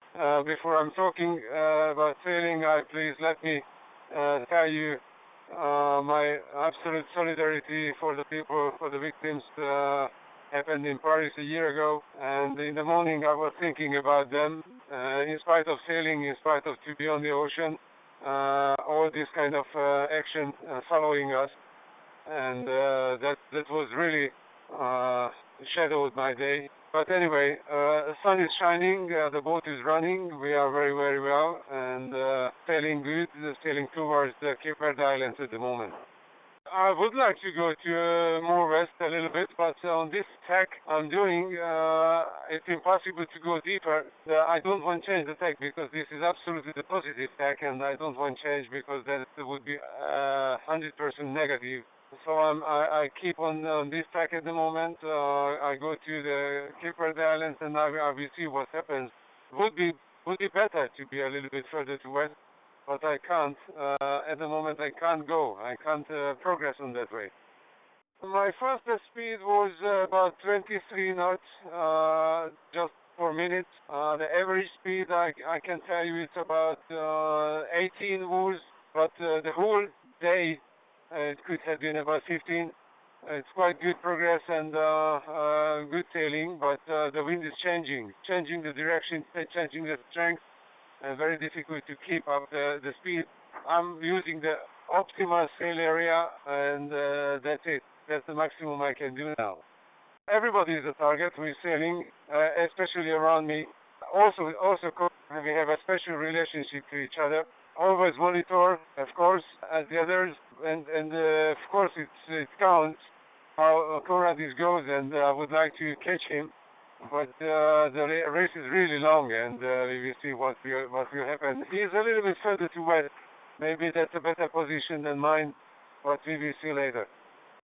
Before I'm talking about sailing, please let me tell you my absolute solidarity for the people, for the victims. Happened in Paris a year ago, and in the morning I was thinking about them. In spite of sailing, in spite of to be on the ocean, all this kind of action following us, and that was really shadowed my day. But anyway, the sun is shining, the boat is running, we are very, very well, and sailing good, sailing towards the Cape Verde Islands at the moment. I would like to go to more west a little bit, but on this tack I'm doing, it's impossible to go deeper. I don't want to change the tack because this is absolutely the positive tack, and I don't want to change because that would be 100% negative. So I keep on this tack at the moment. I go to the Cape Verde Islands, and I will see what happens. Would be would be better to be a little bit further to west, but I can't. At the moment, I can't go. I can't progress on that way. My fastest speed was about 23 knots, just per minute. The average speed, I can tell you, it's about 18 knots, but the whole day it could have been about 15. It's quite good progress and good sailing, but the wind is changing the direction, changing the strength, and very difficult to keep up the speed. I'm using the optimal sail area, and that's it. That's the maximum I can do now. Everybody is a target with sailing, especially around me. Also, we have a special relationship to each other. Always monitor, of course, as the others, and of course it counts how Conrad is goes, and I would like to catch him. But the race is really long, and we will see what will happen. He is a little bit further to west. Maybe that's a better position than mine, but we will see later.